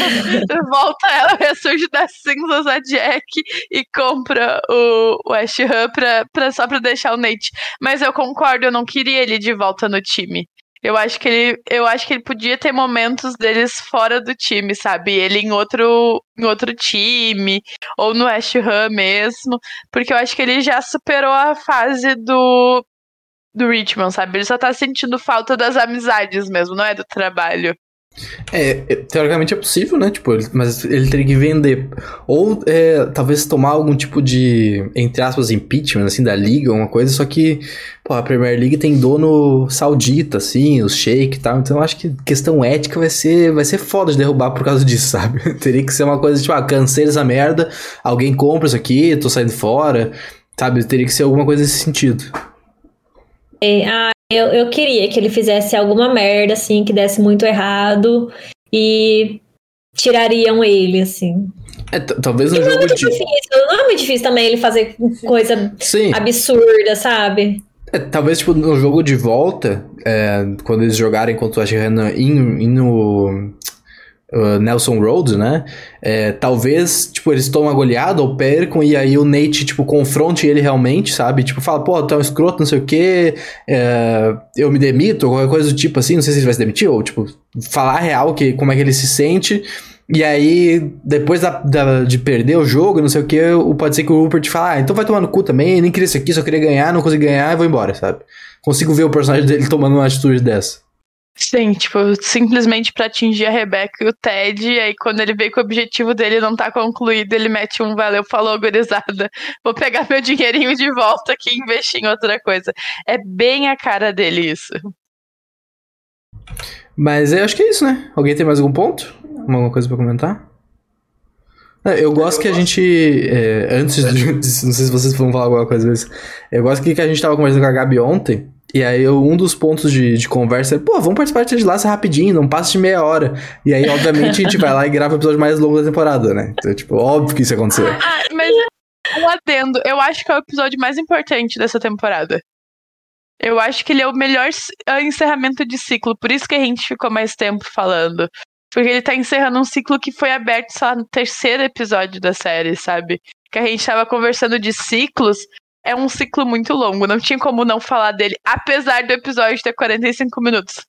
Volta ela, ressurge das cinzas a Jack e compra o West Ham pra, pra, só pra deixar o Nate. Mas eu concordo, eu não queria ele de volta no time. Eu acho que ele, eu acho que ele podia ter momentos deles fora do time, sabe? Ele em outro, em outro time, ou no West Ham mesmo. Porque eu acho que ele já superou a fase do, do Richmond, sabe? Ele só tá sentindo falta das amizades mesmo, não é do trabalho. É, é, teoricamente é possível, né? Tipo, ele- mas ele teria que vender. Ou é, talvez tomar algum tipo de, entre aspas, impeachment, assim, da liga, alguma coisa. Só que, pô, a Premier League tem dono saudita, assim, os sheik e tal. Então eu acho que questão ética vai ser, vai ser foda de derrubar por causa disso, sabe? Teria que ser uma coisa tipo, ah, cansei dessa merda, alguém compra isso aqui, tô saindo fora, sabe? Teria que ser alguma coisa nesse sentido. É, ah, eu, eu queria que ele fizesse alguma merda, assim, que desse muito errado e tirariam ele, assim. É, t- talvez no Não é jogo muito de... difícil, não é muito difícil também ele fazer coisa Sim. absurda, sabe? É, talvez, tipo, no jogo de volta, é, quando eles jogarem contra o West Ham em, em no uh, Nelson Road, né? É, talvez, tipo, eles tomam a goleada ou percam e aí o Nate, tipo, confronte ele realmente, sabe? Tipo, fala, pô, tu é um escroto, não sei o quê, é, eu me demito, ou qualquer coisa do tipo assim, não sei se ele vai se demitir, ou, tipo, falar a real que, como é que ele se sente. E aí, depois da, da- de perder o jogo, não sei o que, pode ser que o Rupert fale, ah, então vai tomar no cu também, nem queria isso aqui, só queria ganhar, não consegui ganhar e vou embora, sabe? Consigo ver o personagem dele tomando uma atitude dessa. Sim, tipo, simplesmente pra atingir a Rebecca e o Ted, e aí quando ele vê que o objetivo dele não tá concluído, ele mete um valeu, falou, gurizada, vou pegar meu dinheirinho de volta aqui e investir em outra coisa. É bem a cara dele isso. Mas eu acho que é isso, né? Alguém tem mais algum ponto? Alguma coisa pra comentar? É, eu gosto que a gente, é, antes de, não sei se vocês vão falar alguma coisa, mas eu gosto que, que a gente tava conversando com a Gabi ontem, E aí, eu, um dos pontos de, de conversa é, pô, vamos participar de Ted Lasso rapidinho, não passa de meia hora. E aí, obviamente, a gente vai lá e grava o episódio mais longo da temporada, né? Então, tipo, óbvio que isso ia acontecer. Ah, mas um adendo, eu acho que é o episódio mais importante dessa temporada. Eu acho que ele é o melhor encerramento de ciclo, por isso que a gente ficou mais tempo falando. Porque ele tá encerrando um ciclo que foi aberto só no terceiro episódio da série, sabe? Que a gente tava conversando de ciclos, é um ciclo muito longo, não tinha como não falar dele, apesar do episódio ter quarenta e cinco minutos.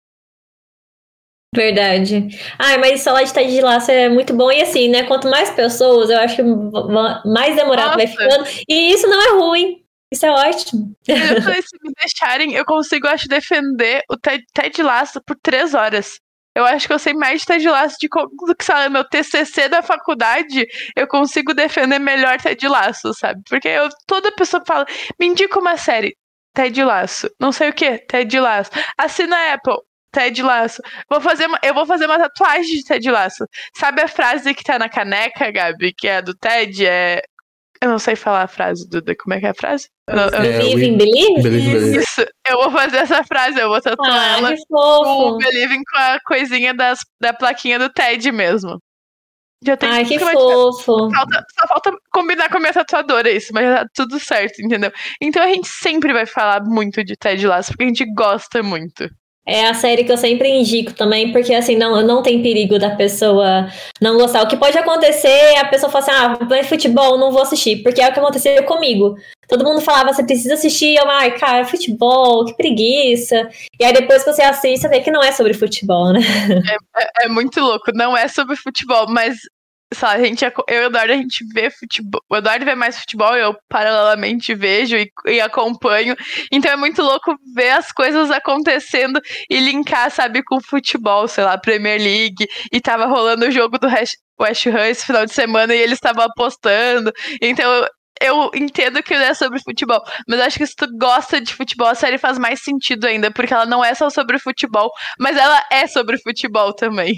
Verdade. Ai, mas falar de Ted Lasso é muito bom. E assim, né? Quanto mais pessoas, eu acho que mais demorado Nossa. vai ficando. E isso não é ruim. Isso é ótimo. Eu, se me deixarem, eu consigo, acho, defender o Ted, Ted Lasso por três horas. Eu acho que eu sei mais de Ted Lasso de, do que, sabe, meu T C C da faculdade, eu consigo defender melhor Ted Lasso, sabe? Porque eu, toda pessoa fala, me indica uma série, Ted Lasso. Não sei o que, Ted Lasso. Assina a Apple, Ted Lasso. Vou fazer uma, eu vou fazer uma tatuagem de Ted Lasso. Sabe a frase que tá na caneca, Gabi, que é do Ted? É... Eu não sei falar a frase, Duda. Como é que é a frase? É, Believe in Believe? Believe. Isso, eu vou fazer essa frase, eu vou tatuar Ah, ela que fofo. com Believe com a coisinha das, da plaquinha do Ted mesmo. Já tem Ai, que vai- fofo. Falta, só falta combinar com a minha tatuadora isso, mas já tá tudo certo, entendeu? Então a gente sempre vai falar muito de Ted Lasso, porque a gente gosta muito. É a série que eu sempre indico também, porque assim, não, não tem perigo da pessoa não gostar. O que pode acontecer é a pessoa falar assim, ah, play futebol, não vou assistir, porque é o que aconteceu comigo. Todo mundo falava, você precisa assistir, eu, ai, cara, futebol, que preguiça. E aí depois que você assiste, você vê que não é sobre futebol, né? É, é, é muito louco, não é sobre futebol, mas sei lá, a gente, eu e o Eduardo, a gente vê futebol. O Eduardo vê mais futebol, eu paralelamente vejo e, e acompanho. Então é muito louco ver as coisas acontecendo e linkar, sabe, com futebol, sei lá, Premier League. E tava rolando o jogo do West Ham esse final de semana e eles estavam apostando. Então eu entendo que não é sobre futebol, mas acho que se tu gosta de futebol, a série faz mais sentido ainda, porque ela não é só sobre futebol, mas ela é sobre futebol também.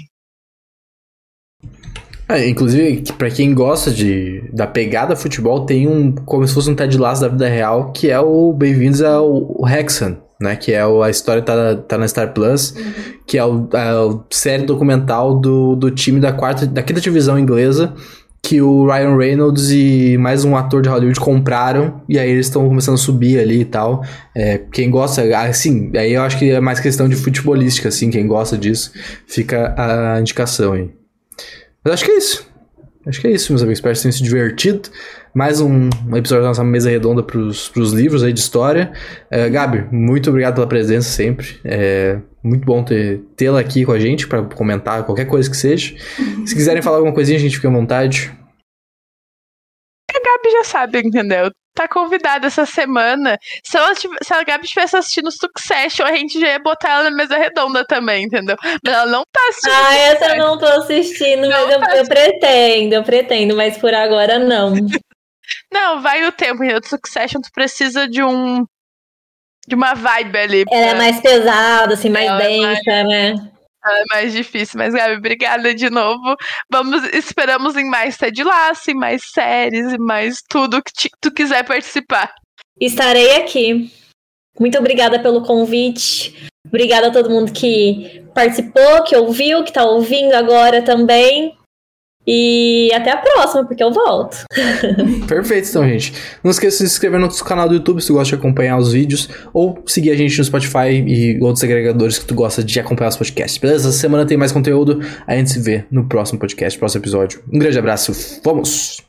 É, inclusive, pra quem gosta de, da pegada futebol, tem um, como se fosse um Ted Lasso da vida real, que é o Bem-vindos ao Hexham, né? Que é o, a história tá, tá na Star Plus, uhum. que é o, a série documental do, do time da, quarta, da quinta divisão inglesa, que o Ryan Reynolds e mais um ator de Hollywood compraram, e aí eles estão começando a subir ali e tal. É, quem gosta, assim, aí eu acho que é mais questão de futebolística, assim, quem gosta disso, fica a indicação aí. Mas acho que é isso. Acho que é isso, meus amigos. Espero que tenham se divertido. Mais um episódio da nossa mesa redonda pros, pros livros aí de história. É, Gabi, muito obrigado pela presença sempre. É muito bom ter, tê-la aqui com a gente para comentar qualquer coisa que seja. Se quiserem falar alguma coisinha, a gente fica à vontade. A Gabi já sabe, entendeu? Tá convidada essa semana. Se, ela tivesse, se a Gabi estivesse assistindo Succession, a gente já ia botar ela na mesa redonda também, entendeu? Mas ela não tá assistindo. Ah, essa eu não tô assistindo, não mas eu, tá eu pretendo, eu pretendo, mas por agora não. Não, vai o tempo, entendeu? Succession, tu precisa de um. de uma vibe ali. Ela pra... é mais pesada, assim, mais ela densa, é mais... né? É mais difícil, mas Gabi, obrigada de novo. Vamos, esperamos em mais Ted Lasso, em mais séries e mais tudo que te, tu quiser participar. Estarei aqui. Muito obrigada pelo convite. Obrigada a todo mundo que participou, que ouviu, que tá ouvindo agora também. E até a próxima, porque eu volto. Perfeito, então, gente. Não esqueça de se inscrever no nosso canal do YouTube se tu gosta de acompanhar os vídeos, ou seguir a gente no Spotify e outros agregadores que tu gosta de acompanhar os podcasts. Beleza? Essa semana tem mais conteúdo. A gente se vê no próximo podcast, próximo episódio. Um grande abraço. Vamos!